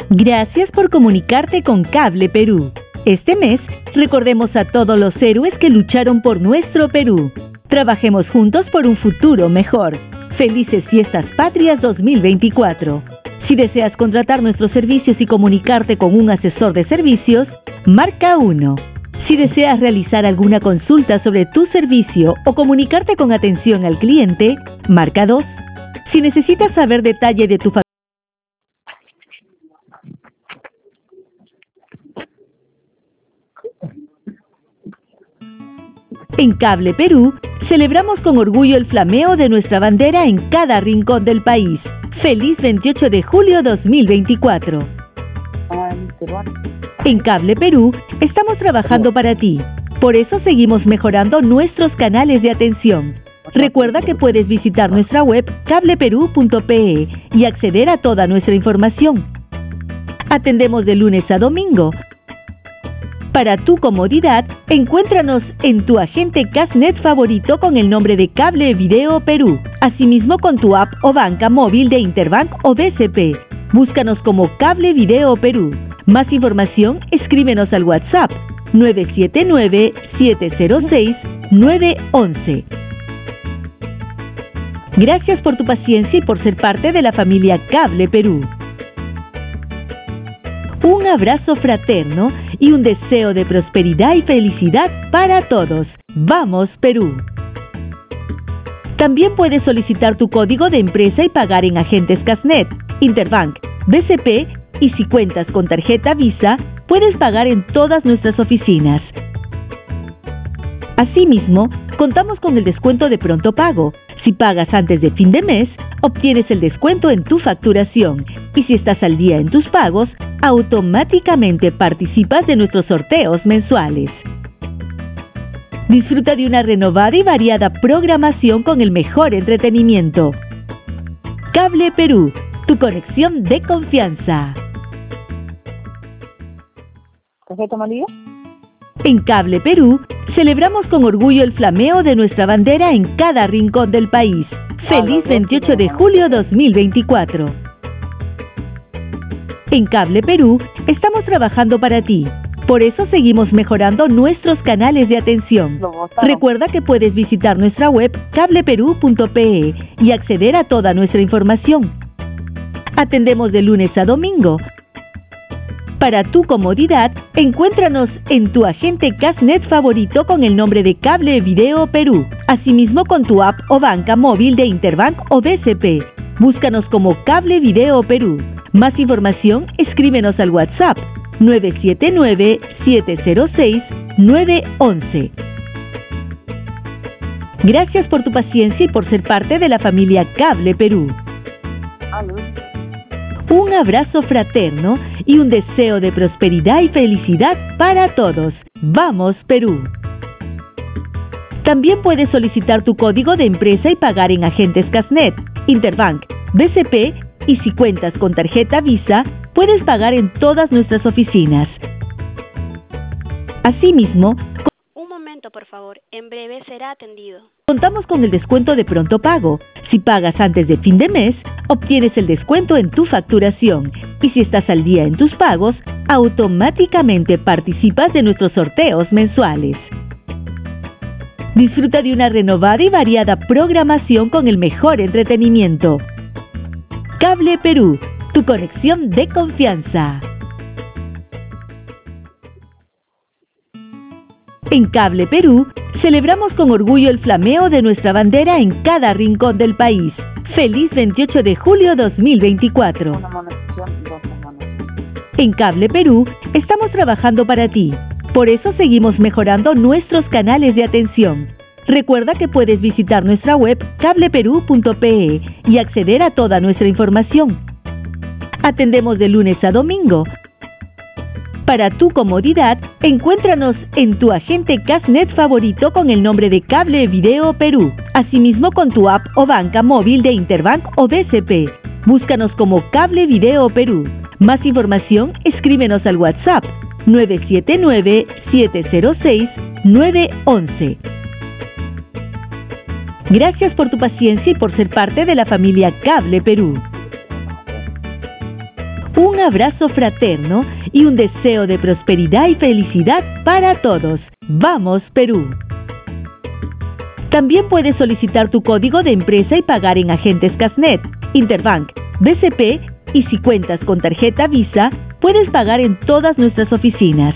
Gracias por comunicarte con Cable Perú. Este mes, recordemos a todos los héroes que lucharon por nuestro Perú. Trabajemos juntos por un futuro mejor. Felices Fiestas Patrias 2024. Si deseas contratar nuestros servicios y comunicarte con un asesor de servicios, marca 1. Si deseas realizar alguna consulta sobre tu servicio o comunicarte con atención al cliente, marca 2. Si necesitas saber detalle de tu En Cable Perú, celebramos con orgullo el flameo de nuestra bandera en cada rincón del país. ¡Feliz 28 de julio 2024! En Cable Perú, estamos trabajando para ti. Por eso seguimos mejorando nuestros canales de atención. Recuerda que puedes visitar nuestra web cableperú.pe y acceder a toda nuestra información. Atendemos de lunes a domingo. Para tu comodidad, encuéntranos en tu agente Casnet favorito con el nombre de Cable Video Perú, asimismo con tu app o banca móvil de Interbank o BCP. Búscanos como Cable Video Perú. Más información, escríbenos al WhatsApp 979-706-911. Gracias por tu paciencia y por ser parte de la familia Cable Perú. Un abrazo fraterno y un deseo de prosperidad y felicidad para todos. ¡Vamos, Perú! También puedes solicitar tu código de empresa y pagar en agentes Casnet, Interbank, BCP y si cuentas con tarjeta Visa, puedes pagar en todas nuestras oficinas. Asimismo, contamos con el descuento de pronto pago. Si pagas antes de fin de mes, obtienes el descuento en tu facturación. Y si estás al día en tus pagos, automáticamente participas de nuestros sorteos mensuales. Disfruta de una renovada y variada programación con el mejor entretenimiento. Cable Perú, tu conexión de confianza. ¿Tarjeta amarilla? En Cable Perú, celebramos con orgullo el flameo de nuestra bandera en cada rincón del país. ¡Feliz 28 de julio 2024! En Cable Perú, estamos trabajando para ti. Por eso seguimos mejorando nuestros canales de atención. Recuerda que puedes visitar nuestra web cableperú.pe y acceder a toda nuestra información. Atendemos de lunes a domingo. Para tu comodidad, encuéntranos en tu agente Casnet favorito con el nombre de Cable Video Perú, asimismo con tu app o banca móvil de Interbank o BCP. Búscanos como Cable Video Perú. Más información, escríbenos al WhatsApp 979-706-911. Gracias por tu paciencia y por ser parte de la familia Cable Perú. Un abrazo fraterno y un deseo de prosperidad y felicidad para todos. ¡Vamos, Perú! También puedes solicitar tu código de empresa y pagar en agentes Casnet, Interbank, BCP y si cuentas con tarjeta Visa, puedes pagar en todas nuestras oficinas. Asimismo, un momento, por favor. En breve será atendido. Contamos con el descuento de pronto pago. Si pagas antes de fin de mes, obtienes el descuento en tu facturación. Y si estás al día en tus pagos, automáticamente participas de nuestros sorteos mensuales. Disfruta de una renovada y variada programación con el mejor entretenimiento. Cable Perú, tu conexión de confianza. En Cable Perú, celebramos con orgullo el flameo de nuestra bandera en cada rincón del país. ¡Feliz 28 de julio 2024! En Cable Perú, estamos trabajando para ti. Por eso seguimos mejorando nuestros canales de atención. Recuerda que puedes visitar nuestra web cableperú.pe y acceder a toda nuestra información. Atendemos de lunes a domingo. Para tu comodidad, encuéntranos en tu agente Casnet favorito con el nombre de Cable Video Perú, asimismo con tu app o banca móvil de Interbank o BCP. Búscanos como Cable Video Perú. Más información, escríbenos al WhatsApp 979-706-911. Gracias por tu paciencia y por ser parte de la familia Cable Perú. Un abrazo fraterno y un deseo de prosperidad y felicidad para todos. ¡Vamos, Perú! También puedes solicitar tu código de empresa y pagar en agentes Casnet, Interbank, BCP y si cuentas con tarjeta Visa, puedes pagar en todas nuestras oficinas.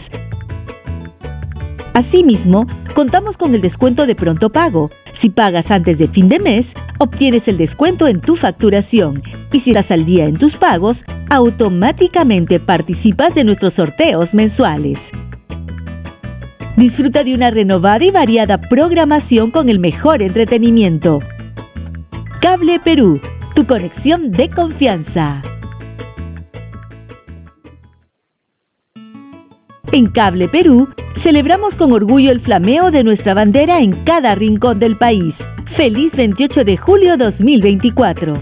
Asimismo, contamos con el descuento de pronto pago. Si pagas antes de fin de mes, obtienes el descuento en tu facturación y si estás al día en tus pagos, automáticamente participas de nuestros sorteos mensuales. Disfruta de una renovada y variada programación con el mejor entretenimiento. Cable Perú, tu conexión de confianza. En Cable Perú, celebramos con orgullo el flameo de nuestra bandera en cada rincón del país. ¡Feliz 28 de julio 2024!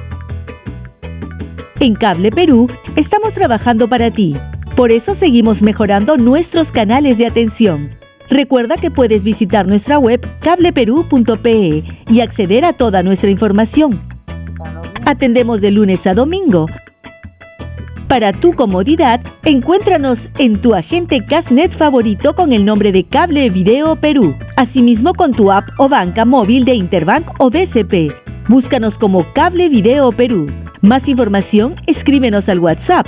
En Cable Perú, estamos trabajando para ti. Por eso seguimos mejorando nuestros canales de atención. Recuerda que puedes visitar nuestra web cableperú.pe y acceder a toda nuestra información. Atendemos de lunes a domingo. Para tu comodidad, encuéntranos en tu agente Casnet favorito con el nombre de Cable Video Perú. Asimismo con tu app o banca móvil de Interbank o BCP. Búscanos como Cable Video Perú. Más información, escríbenos al WhatsApp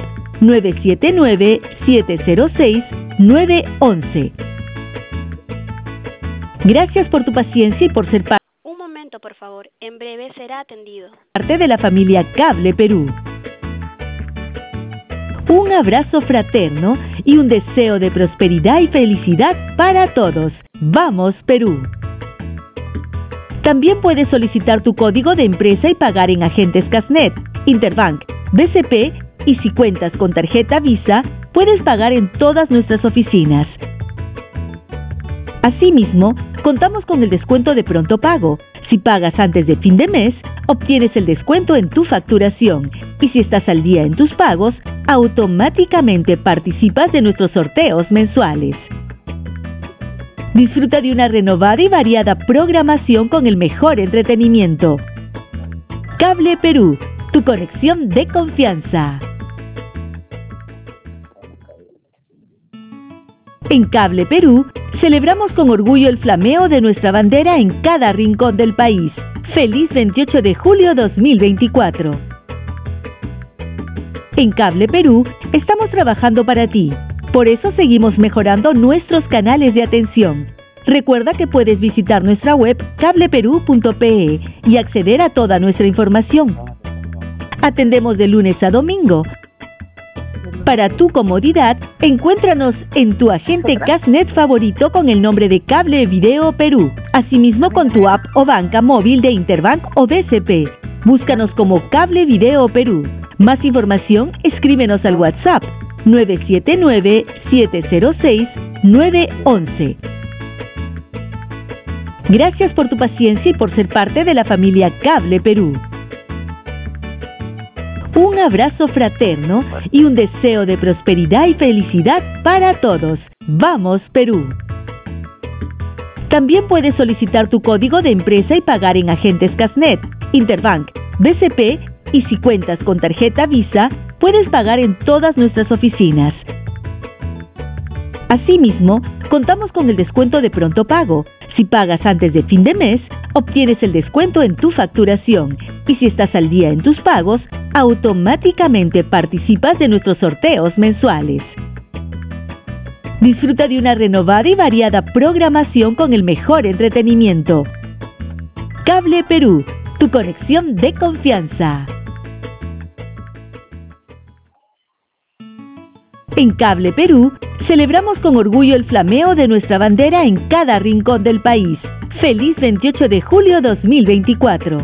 979-706-911. Gracias por tu paciencia y por ser Un momento, por favor. En breve será atendido. parte de la familia Cable Perú. Un abrazo fraterno y un deseo de prosperidad y felicidad para todos. ¡Vamos, Perú! También puedes solicitar tu código de empresa y pagar en agentes Casnet, Interbank, BCP y si cuentas con tarjeta Visa, puedes pagar en todas nuestras oficinas. Asimismo, contamos con el descuento de pronto pago. Si pagas antes de fin de mes, obtienes el descuento en tu facturación y si estás al día en tus pagos, automáticamente participas de nuestros sorteos mensuales. Disfruta de una renovada y variada programación con el mejor entretenimiento. Cable Perú, tu conexión de confianza. En Cable Perú, celebramos con orgullo el flameo de nuestra bandera en cada rincón del país. ¡Feliz 28 de julio 2024! En Cable Perú, estamos trabajando para ti. Por eso seguimos mejorando nuestros canales de atención. Recuerda que puedes visitar nuestra web cableperú.pe y acceder a toda nuestra información. Atendemos de lunes a domingo. Para tu comodidad, encuéntranos en tu agente Casnet favorito con el nombre de Cable Video Perú. Asimismo con tu app o banca móvil de Interbank o BCP. Búscanos como Cable Video Perú. Más información, escríbenos al WhatsApp 979-706-911. Gracias por tu paciencia y por ser parte de la familia Cable Perú. Un abrazo fraterno y un deseo de prosperidad y felicidad para todos. ¡Vamos, Perú! También puedes solicitar tu código de empresa y pagar en agentes Casnet, Interbank, BCP y si cuentas con tarjeta Visa, puedes pagar en todas nuestras oficinas. Asimismo, contamos con el descuento de pronto pago. Si pagas antes de fin de mes, obtienes el descuento en tu facturación y si estás al día en tus pagos, automáticamente participas de nuestros sorteos mensuales. Disfruta de una renovada y variada programación con el mejor entretenimiento. Cable Perú, tu conexión de confianza. En Cable Perú, celebramos con orgullo el flameo de nuestra bandera en cada rincón del país. ¡Feliz 28 de julio 2024!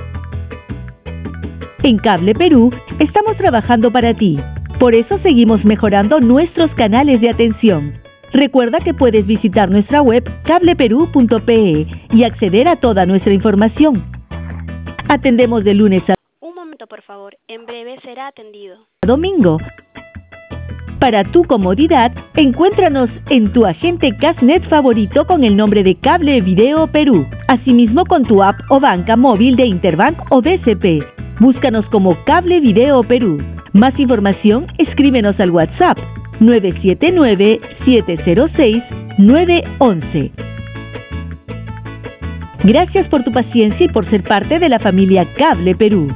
En Cable Perú, estamos trabajando para ti. Por eso seguimos mejorando nuestros canales de atención. Recuerda que puedes visitar nuestra web cableperú.pe y acceder a toda nuestra información. Atendemos de lunes a Un momento, por favor. En breve será atendido. domingo. Para tu comodidad, encuéntranos en tu agente Casnet favorito con el nombre de Cable Video Perú. Asimismo con tu app o banca móvil de Interbank o BCP. Búscanos como Cable Video Perú. Más información, escríbenos al WhatsApp 979-706-911. Gracias por tu paciencia y por ser parte de la familia Cable Perú.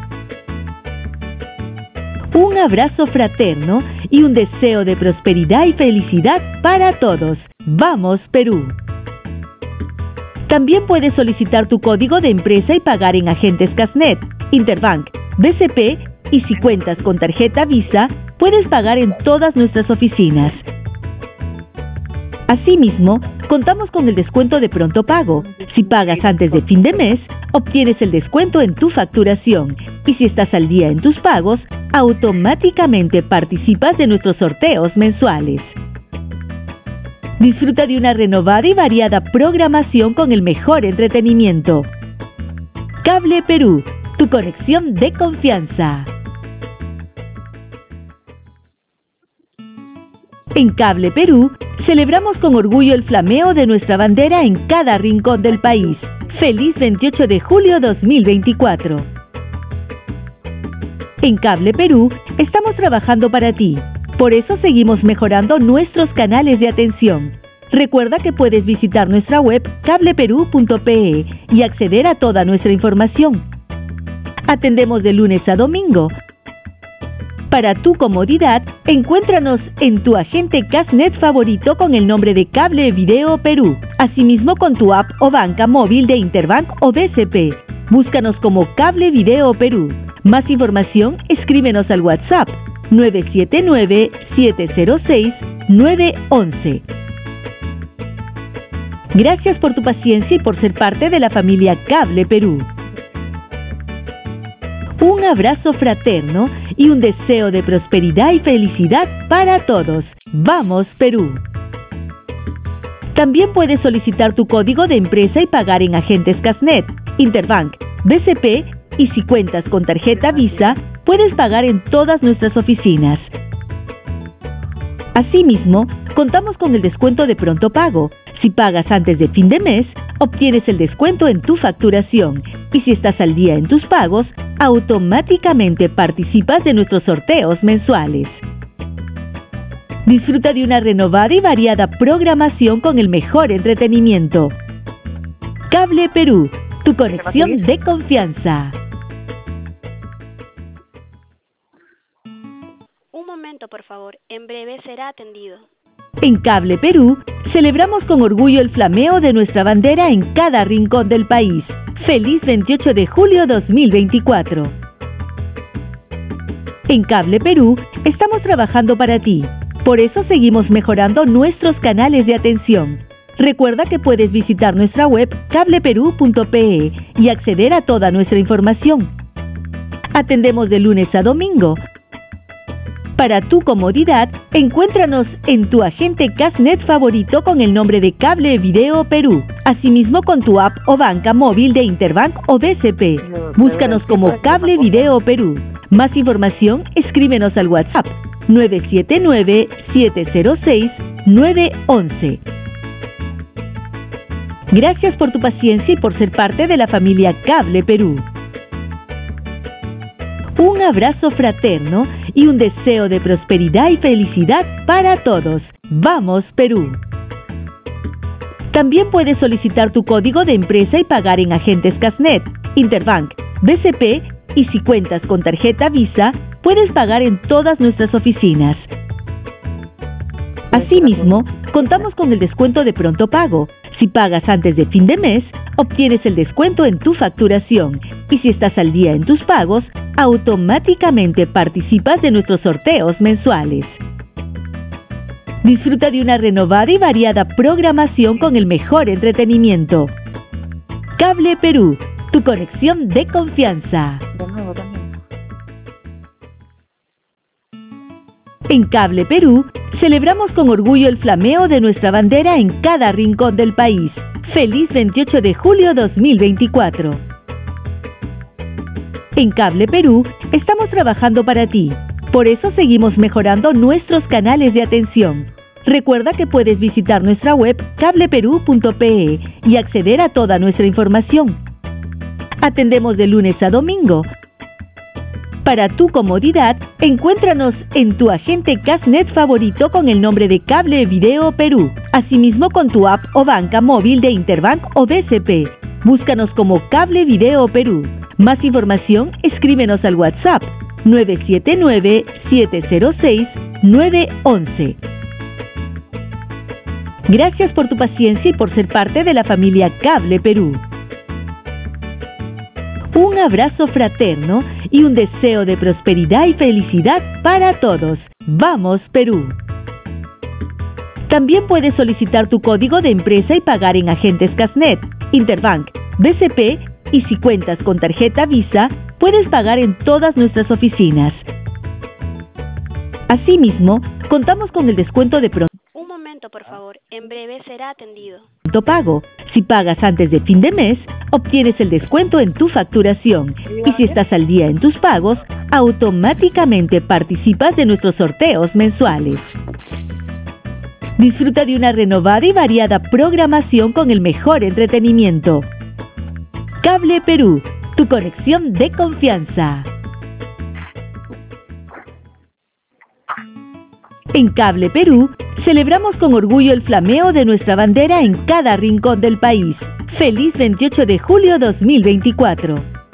Un abrazo fraterno y un deseo de prosperidad y felicidad para todos. ¡Vamos, Perú! También puedes solicitar tu código de empresa y pagar en agentes Casnet, Interbank, BCP y si cuentas con tarjeta Visa, puedes pagar en todas nuestras oficinas. Asimismo, contamos con el descuento de pronto pago. Si pagas antes de fin de mes, obtienes el descuento en tu facturación. Y si estás al día en tus pagos, automáticamente participas de nuestros sorteos mensuales. Disfruta de una renovada y variada programación con el mejor entretenimiento. Cable Perú, tu conexión de confianza. En Cable Perú, celebramos con orgullo el flameo de nuestra bandera en cada rincón del país. ¡Feliz 28 de julio 2024! En Cable Perú, estamos trabajando para ti. Por eso seguimos mejorando nuestros canales de atención. Recuerda que puedes visitar nuestra web cableperú.pe y acceder a toda nuestra información. Atendemos de lunes a domingo. Para tu comodidad, encuéntranos en tu agente Casnet favorito con el nombre de Cable Video Perú. Asimismo con tu app o banca móvil de Interbank o BCP. Búscanos como Cable Video Perú. Más información, escríbenos al WhatsApp 979-706-911. Gracias por tu paciencia y por ser parte de la familia Cable Perú. Un abrazo fraterno y un deseo de prosperidad y felicidad para todos. ¡Vamos, Perú! También puedes solicitar tu código de empresa y pagar en agentes Casnet, Interbank, BCP y si cuentas con tarjeta Visa, puedes pagar en todas nuestras oficinas. Asimismo, contamos con el descuento de pronto pago. Si pagas antes de fin de mes, obtienes el descuento en tu facturación. Y si estás al día en tus pagos, automáticamente participas de nuestros sorteos mensuales. Disfruta de una renovada y variada programación con el mejor entretenimiento. Cable Perú, tu conexión de confianza. Un momento, por favor. En breve será atendido. En Cable Perú, celebramos con orgullo el flameo de nuestra bandera en cada rincón del país. ¡Feliz 28 de julio 2024! En Cable Perú, estamos trabajando para ti. Por eso seguimos mejorando nuestros canales de atención. Recuerda que puedes visitar nuestra web cableperú.pe y acceder a toda nuestra información. Atendemos de lunes a domingo. Para tu comodidad, encuéntranos en tu agente Casnet favorito con el nombre de Cable Video Perú. Asimismo con tu app o banca móvil de Interbank o BCP. Búscanos como Cable Video Perú. Más información, escríbenos al WhatsApp 979-706-911. Gracias por tu paciencia y por ser parte de la familia Cable Perú. Un abrazo fraterno y un deseo de prosperidad y felicidad para todos. ¡Vamos, Perú! También puedes solicitar tu código de empresa y pagar en agentes Casnet, Interbank, BCP y si cuentas con tarjeta Visa, puedes pagar en todas nuestras oficinas. Asimismo, contamos con el descuento de pronto pago. Si pagas antes de fin de mes, obtienes el descuento en tu facturación. Y si estás al día en tus pagos, automáticamente participas de nuestros sorteos mensuales. Disfruta de una renovada y variada programación con el mejor entretenimiento. Cable Perú, tu conexión de confianza. De nuevo también. En Cable Perú, celebramos con orgullo el flameo de nuestra bandera en cada rincón del país. ¡Feliz 28 de julio 2024! En Cable Perú, estamos trabajando para ti. Por eso seguimos mejorando nuestros canales de atención. Recuerda que puedes visitar nuestra web cableperú.pe y acceder a toda nuestra información. Atendemos de lunes a domingo. Para tu comodidad, encuéntranos en tu agente Cashnet favorito con el nombre de Cable Video Perú. Asimismo con tu app o banca móvil de Interbank o BCP. Búscanos como Cable Video Perú. Más información, escríbenos al WhatsApp 979-706-911. Gracias por tu paciencia y por ser parte de la familia Cable Perú. Un abrazo fraterno y un deseo de prosperidad y felicidad para todos. ¡Vamos, Perú! También puedes solicitar tu código de empresa y pagar en agentes Cashnet, Interbank, BCP y si cuentas con tarjeta Visa, puedes pagar en todas nuestras oficinas. Asimismo, contamos con el descuento de pronto por favor, en breve será atendido. Pago. Si pagas antes de fin de mes, obtienes el descuento en tu facturación. Y si estás al día en tus pagos, automáticamente participas de nuestros sorteos mensuales. Disfruta de una renovada y variada programación con el mejor entretenimiento. Cable Perú, tu conexión de confianza. En Cable Perú, celebramos con orgullo el flameo de nuestra bandera en cada rincón del país. ¡Feliz 28 de julio 2024!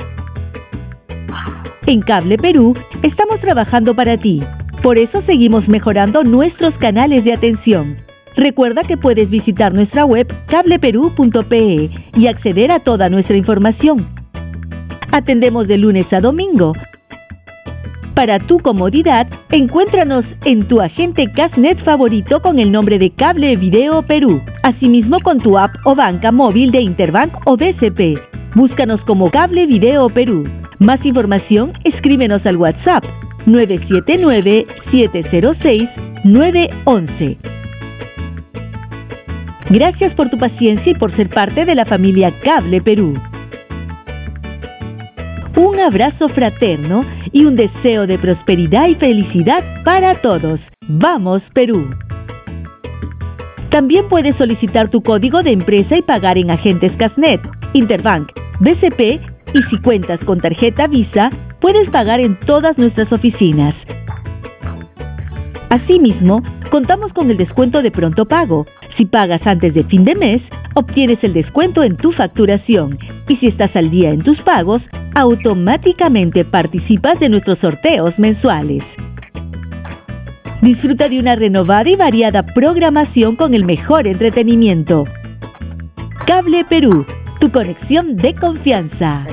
En Cable Perú, estamos trabajando para ti. Por eso seguimos mejorando nuestros canales de atención. Recuerda que puedes visitar nuestra web cableperú.pe y acceder a toda nuestra información. Atendemos de lunes a domingo. Para tu comodidad, encuéntranos en tu agente Cashnet favorito con el nombre de Cable Video Perú. Asimismo con tu app o banca móvil de Interbank o BCP. Búscanos como Cable Video Perú. Más información, escríbenos al WhatsApp 979-706-911. Gracias por tu paciencia y por ser parte de la familia Cable Perú. Un abrazo fraterno y un deseo de prosperidad y felicidad para todos. ¡Vamos, Perú! También puedes solicitar tu código de empresa y pagar en agentes Cashnet, Interbank, BCP y si cuentas con tarjeta Visa, puedes pagar en todas nuestras oficinas. Asimismo, contamos con el descuento de pronto pago. Si pagas antes de fin de mes, obtienes el descuento en tu facturación. Y si estás al día en tus pagos, automáticamente participas de nuestros sorteos mensuales. Disfruta de una renovada y variada programación con el mejor entretenimiento. Cable Perú, tu conexión de confianza.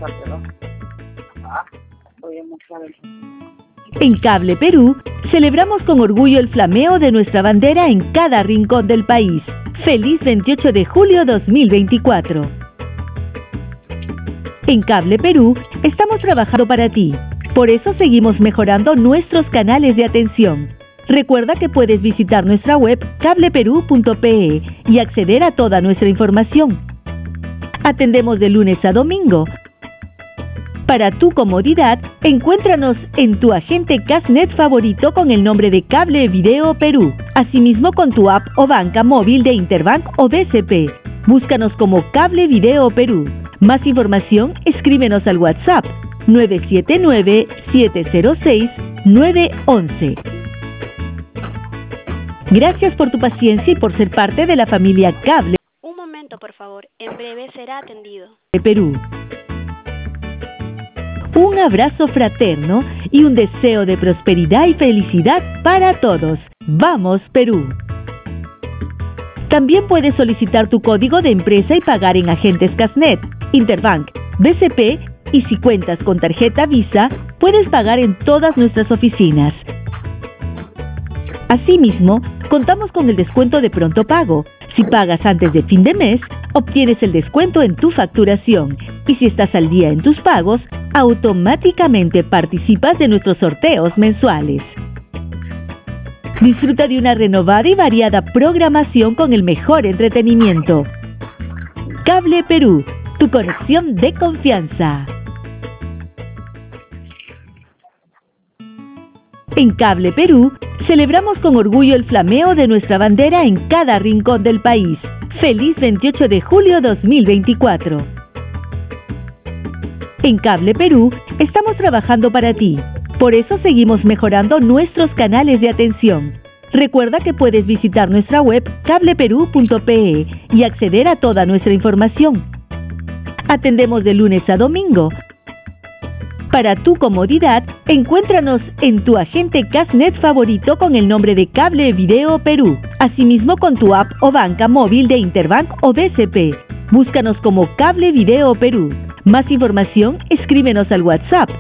En Cable Perú, celebramos con orgullo el flameo de nuestra bandera en cada rincón del país. ¡Feliz 28 de julio 2024! En Cable Perú, estamos trabajando para ti. Por eso seguimos mejorando nuestros canales de atención. Recuerda que puedes visitar nuestra web cableperú.pe y acceder a toda nuestra información. Atendemos de lunes a domingo. Para tu comodidad, encuéntranos en tu agente Cashnet favorito con el nombre de Cable Video Perú. Asimismo con tu app o banca móvil de Interbank o BCP. Búscanos como Cable Video Perú. Más información, escríbenos al WhatsApp 979-706-911. Gracias por tu paciencia y por ser parte de la familia Cable. Un momento, por favor. En breve será atendido. Perú. Un abrazo fraterno y un deseo de prosperidad y felicidad para todos. ¡Vamos, Perú! También puedes solicitar tu código de empresa y pagar en agentes Cashnet, Interbank, BCP y si cuentas con tarjeta Visa, puedes pagar en todas nuestras oficinas. Asimismo, contamos con el descuento de pronto pago. Si pagas antes de fin de mes, obtienes el descuento en tu facturación. Y si estás al día en tus pagos, automáticamente participas de nuestros sorteos mensuales. Disfruta de una renovada y variada programación con el mejor entretenimiento. Cable Perú, tu conexión de confianza. En Cable Perú, celebramos con orgullo el flameo de nuestra bandera en cada rincón del país. ¡Feliz 28 de julio 2024! En Cable Perú estamos trabajando para ti. Por eso seguimos mejorando nuestros canales de atención. Recuerda que puedes visitar nuestra web cableperú.pe y acceder a toda nuestra información. Atendemos de lunes a domingo. Para tu comodidad, encuéntranos en tu agente Cashnet favorito con el nombre de Cable Video Perú. Asimismo con tu app o banca móvil de Interbank o BCP. Búscanos como Cable Video Perú. Más información, escríbenos al WhatsApp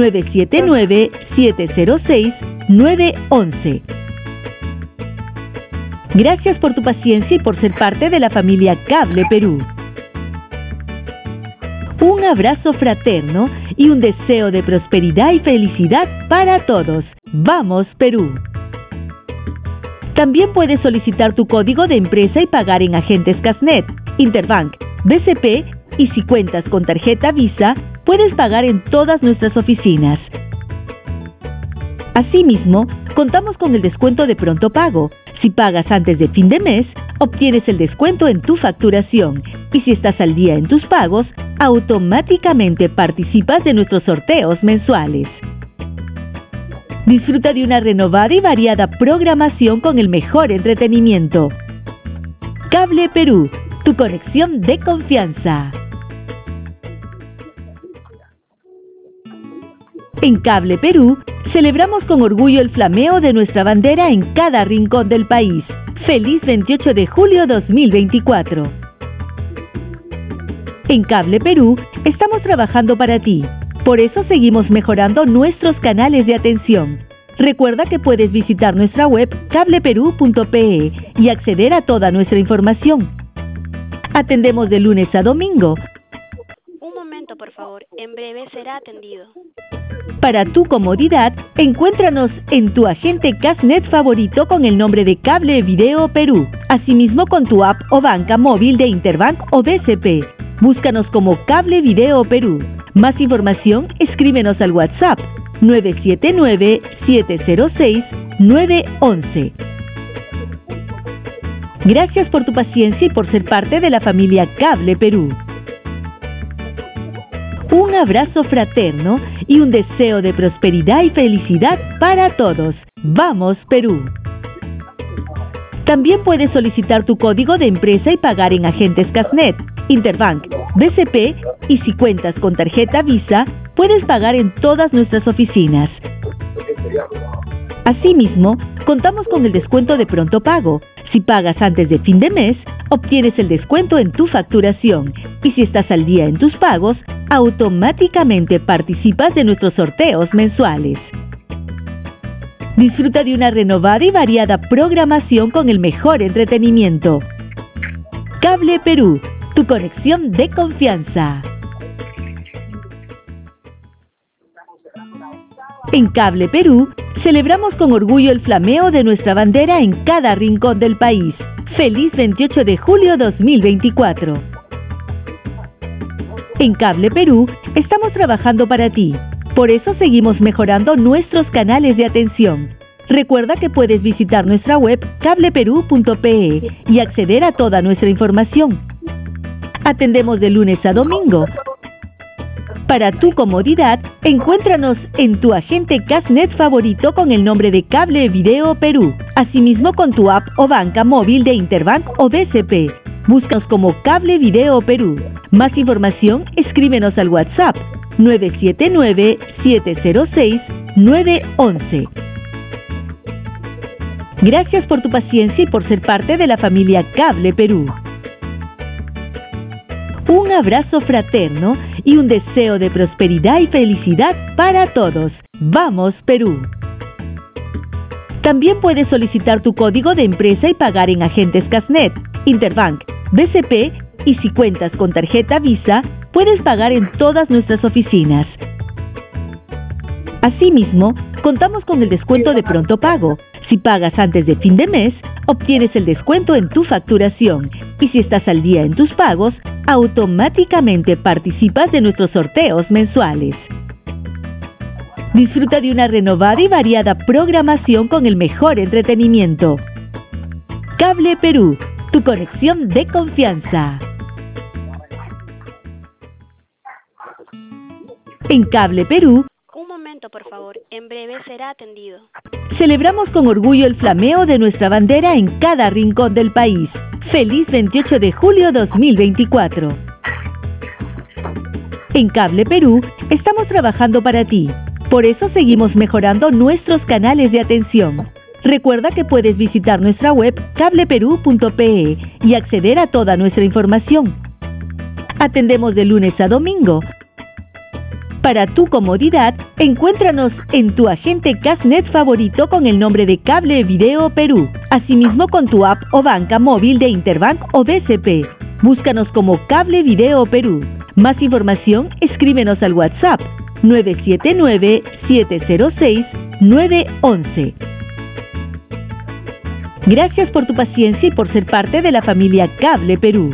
979-706-911. Gracias por tu paciencia y por ser parte de la familia Cable Perú. Un abrazo fraterno y un deseo de prosperidad y felicidad para todos. ¡Vamos, Perú! También puedes solicitar tu código de empresa y pagar en agentes Cashnet, Interbank, BCP y si cuentas con tarjeta Visa, puedes pagar en todas nuestras oficinas. Asimismo, contamos con el descuento de pronto pago. Si pagas antes de fin de mes, obtienes el descuento en tu facturación. Y si estás al día en tus pagos, automáticamente participas de nuestros sorteos mensuales. Disfruta de una renovada y variada programación con el mejor entretenimiento. Cable Perú, tu conexión de confianza. En Cable Perú, celebramos con orgullo el flameo de nuestra bandera en cada rincón del país. ¡Feliz 28 de julio 2024! En Cable Perú, estamos trabajando para ti. Por eso seguimos mejorando nuestros canales de atención. Recuerda que puedes visitar nuestra web cableperú.pe y acceder a toda nuestra información. Atendemos de lunes a domingo. Un momento, por favor. En breve será atendido. Para tu comodidad, encuéntranos en tu agente Cashnet favorito con el nombre de Cable Video Perú. Asimismo con tu app o banca móvil de Interbank o BCP. Búscanos como Cable Video Perú. Más información, escríbenos al WhatsApp 979-706-911. Gracias por tu paciencia y por ser parte de la familia Cable Perú. Un abrazo fraterno y un deseo de prosperidad y felicidad para todos. ¡Vamos, Perú! También puedes solicitar tu código de empresa y pagar en agentes Cashnet, Interbank, BCP y si cuentas con tarjeta Visa, puedes pagar en todas nuestras oficinas. Asimismo, contamos con el descuento de pronto pago. Si pagas antes de fin de mes, obtienes el descuento en tu facturación. Y si estás al día en tus pagos, automáticamente participas de nuestros sorteos mensuales. Disfruta de una renovada y variada programación con el mejor entretenimiento. Cable Perú, tu conexión de confianza. En Cable Perú, celebramos con orgullo el flameo de nuestra bandera en cada rincón del país. ¡Feliz 28 de julio 2024! En Cable Perú, estamos trabajando para ti. Por eso seguimos mejorando nuestros canales de atención. Recuerda que puedes visitar nuestra web cableperú.pe y acceder a toda nuestra información. Atendemos de lunes a domingo. Para tu comodidad, encuéntranos en tu agente Cashnet favorito con el nombre de Cable Video Perú. Asimismo con tu app o banca móvil de Interbank o BCP. Búscanos como Cable Video Perú. Más información, escríbenos al WhatsApp 979-706-911. Gracias por tu paciencia y por ser parte de la familia Cable Perú. Un abrazo fraterno y un deseo de prosperidad y felicidad para todos. ¡Vamos, Perú! También puedes solicitar tu código de empresa y pagar en agentes Cashnet, Interbank, BCP y si cuentas con tarjeta Visa, puedes pagar en todas nuestras oficinas. Asimismo, contamos con el descuento de pronto pago. Si pagas antes de fin de mes, obtienes el descuento en tu facturación. Y si estás al día en tus pagos, automáticamente participas de nuestros sorteos mensuales. Disfruta de una renovada y variada programación con el mejor entretenimiento. Cable Perú, tu conexión de confianza. En Cable Perú, Un momento, por favor. En breve será atendido. celebramos con orgullo el flameo de nuestra bandera en cada rincón del país. ¡Feliz 28 de julio 2024! En Cable Perú, estamos trabajando para ti. Por eso seguimos mejorando nuestros canales de atención. Recuerda que puedes visitar nuestra web cableperú.pe y acceder a toda nuestra información. Atendemos de lunes a domingo. Para tu comodidad, encuéntranos en tu agente Casnet favorito con el nombre de Cable Video Perú, asimismo con tu app o banca móvil de Interbank o BCP. Búscanos como Cable Video Perú. Más información, escríbenos al WhatsApp 979-706-911. Gracias por tu paciencia y por ser parte de la familia Cable Perú.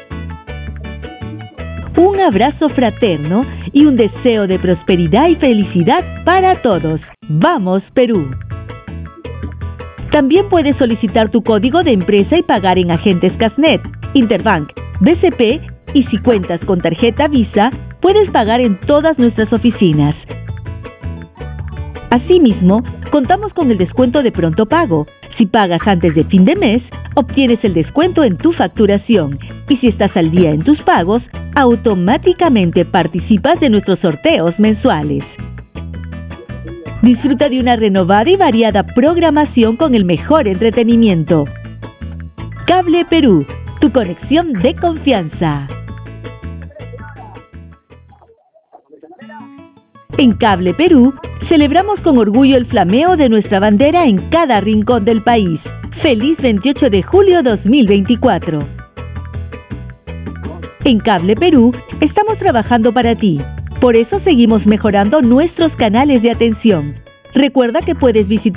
Un abrazo fraterno y un deseo de prosperidad y felicidad para todos. ¡Vamos, Perú! También puedes solicitar tu código de empresa y pagar en agentes Casnet, Interbank, BCP y si cuentas con tarjeta Visa, puedes pagar en todas nuestras oficinas. Asimismo, contamos con el descuento de pronto pago. Si pagas antes de fin de mes, obtienes el descuento en tu facturación. Y si estás al día en tus pagos, automáticamente participas de nuestros sorteos mensuales. Disfruta de una renovada y variada programación con el mejor entretenimiento. Cable Perú, tu conexión de confianza. En Cable Perú, celebramos con orgullo el flameo de nuestra bandera en cada rincón del país. ¡Feliz 28 de julio 2024! En Cable Perú, estamos trabajando para ti. Por eso seguimos mejorando nuestros canales de atención. Recuerda que puedes visitar